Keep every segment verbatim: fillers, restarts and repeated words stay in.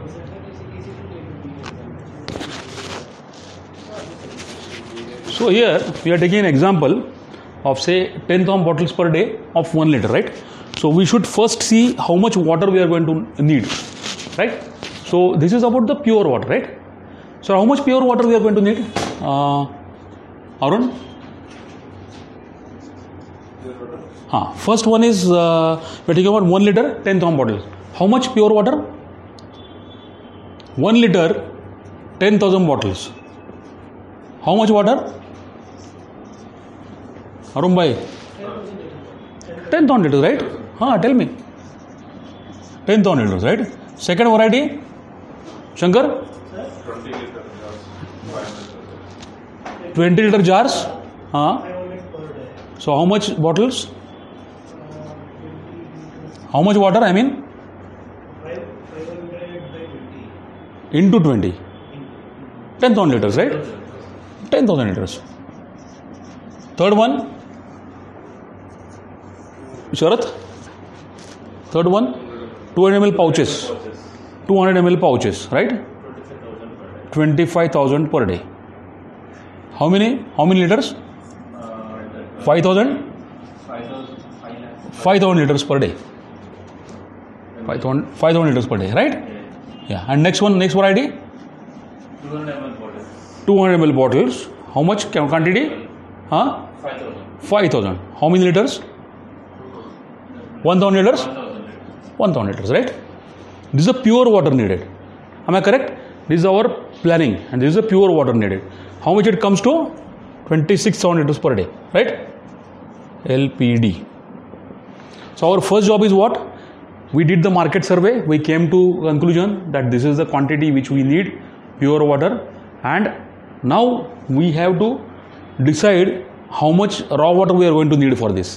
So here we are taking an example of say ten thousand bottles per day of one liter, right? So we should first see how much water we are going to need, right? So this is about the pure water, right? So how much pure water we are going to need? Uh, Arun? Huh. First one is uh, we are taking about one liter, ten thousand bottles. How much pure water? one liter, ten thousand bottles. How much water? Arun bhai? ten thousand liters, right? Huh, tell me. ten thousand liters, right? Second variety? Shankar? twenty liter jars? Huh? So how much bottles? How much water, I mean? Into twenty. ten thousand liters, right? ten thousand liters. Third one? Sharath? Third one? two hundred milliliter pouches. two hundred milliliter pouches, right? twenty-five thousand per day. How many? How many liters? five thousand? five thousand liters per day. five thousand, five thousand liters per day, right? Yeah. And next one, next variety? two hundred milliliter bottles. two hundred milliliter bottles. How much quantity? Huh? five thousand. five thousand. How many liters? one thousand liters? one thousand liters, right? This is a pure water needed. Am I correct? This is our planning and this is a pure water needed. How much it comes to? twenty-six thousand liters per day, right? L P D. So our first job is what? We did the market survey. We came to conclusion that this is the quantity which we need, pure water, and now we have to decide how much raw water we are going to need for this.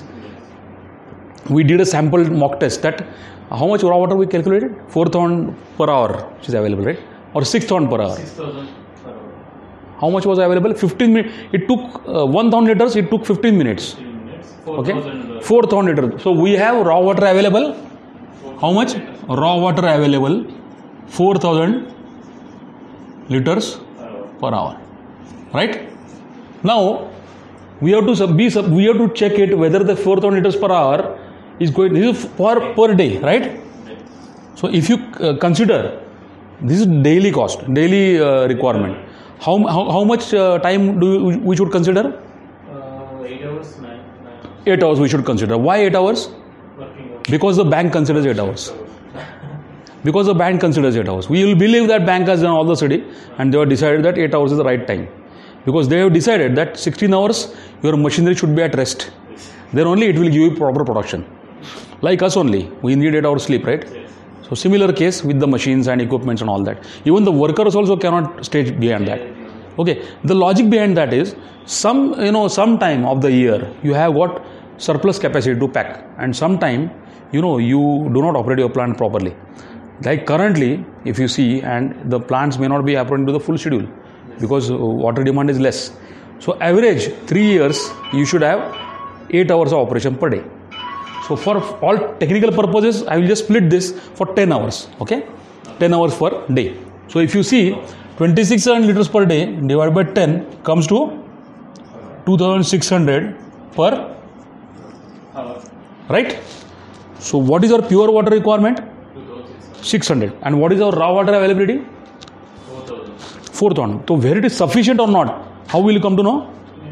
We did a sample mock test that how much raw water we calculated? four thousand per hour, which is available, right? Or six thousand per hour. six thousand per hour. How much was available? fifteen minutes. It took uh, one thousand liters, it took fifteen minutes. fifteen minutes. Okay? four thousand liters. So we have raw water available. How much? Raw water available four thousand liters per hour. Right? Now we have to sub, be sub, we have to check it whether the four thousand liters per hour is going, this is per, per day, right? So if you uh, consider this is daily cost, daily uh, requirement, how, how, how much uh, time do we, we should consider? Uh, eight hours, nine, nine. eight hours we should consider. Why eight hours? Because the bank considers eight hours. Because the bank considers eight hours. We will believe that bank has done all the study and they have decided that eight hours is the right time. Because they have decided that sixteen hours your machinery should be at rest. Then only it will give you proper production. Like us only, we need eight hours sleep, right? So similar case with the machines and equipments and all that. Even the workers also cannot stay beyond that. Okay. The logic behind that is some, you know, some time of the year you have got surplus capacity to pack, and sometime you know you do not operate your plant properly. Like currently, if you see, and the plants may not be operating to the full schedule because water demand is less. So average three years you should have eight hours of operation per day. So for all technical purposes, I will just split this for ten hours. Okay, ten hours per day. So if you see, twenty-six hundred liters per day divided by ten comes to two thousand six hundred per hour. Right? So what is our pure water requirement? six hundred. And what is our raw water availability? four thousand. So where it is sufficient or not, how will you come to know?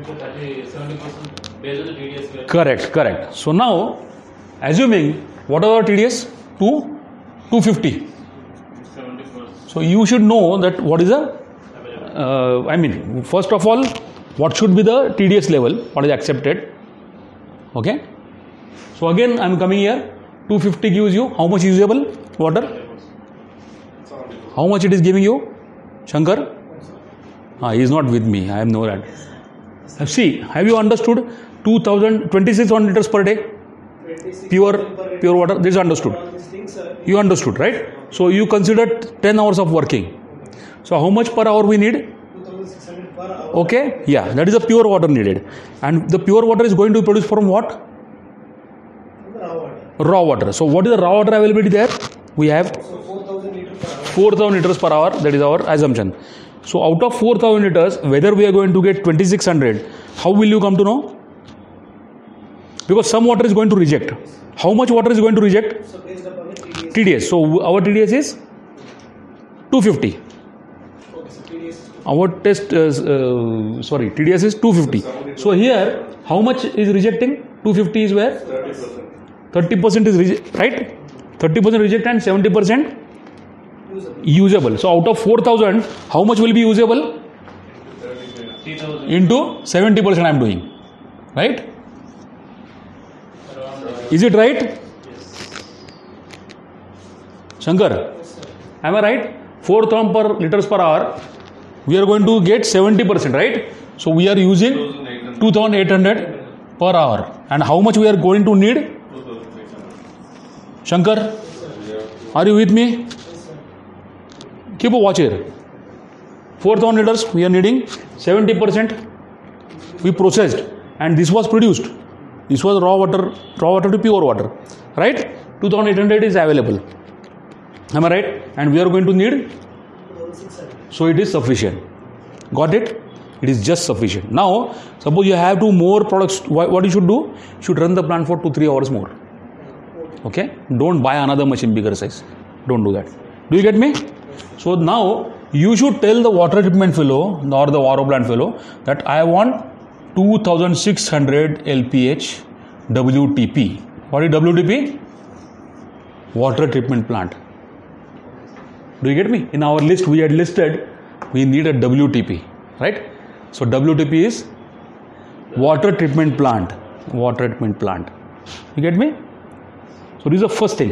Correct, correct. So now, assuming what are our T D S? two, two fifty. So you should know that what is the, uh, I mean, first of all, what should be the T D S level, what is accepted. Okay. So again, I am coming here, two fifty gives you how much usable water? How much it is giving you? Shankar? Ah, he is not with me, I am know that. See, have you understood? two thousand, twenty-six hundred liters per day? Pure, pure water, this is understood. You understood, right? So you considered ten hours of working. So how much per hour we need? Okay, yeah, that is the pure water needed. And the pure water is going to be produced from what? Raw water. Raw water. So what is the raw water availability there? We have four thousand liters per hour. That is our assumption. So out of four thousand liters, whether we are going to get twenty-six hundred, how will you come to know? Because some water is going to reject. How much water is going to reject? So based upon the T D S. T D S. So our T D S is two fifty. Okay, so T D S is Our test, uh, uh, sorry, T D S is two fifty. So here, how much is rejecting? two fifty is where? thirty percent. thirty percent is reject, right? thirty percent reject and seventy percent usable. usable. So out of four thousand, how much will be usable? three thousand. Into seventy percent I am doing. Right? Around, uh, Is it right? yes. Shankar, Yes, sir. am I right? four thousand per liters per hour, we are going to get seventy percent, right? So we are using two thousand eight hundred per hour. And how much we are going to need? Shankar, are you with me? Yes, sir. Keep a watch here. four thousand liters, we are needing seventy percent. We processed and this was produced. This was raw water, raw water to pure water, right? two thousand eight hundred is available. Am I right? And we are going to need, two thousand six hundred. so it is sufficient. Got it? It is just sufficient. Now, suppose you have two more products, wha- what you should do? You should run the plant for two, three hours more. Okay? Don't buy another machine bigger size. Don't do that. Do you get me? So now, you should tell the water treatment fellow or the water plant fellow that I want two thousand six hundred L P H W T P. What is W T P? Water treatment plant. Do you get me? In our list, we had listed, we need a W T P, right? So W T P is water treatment plant. Water treatment plant. You get me? So this is the first thing.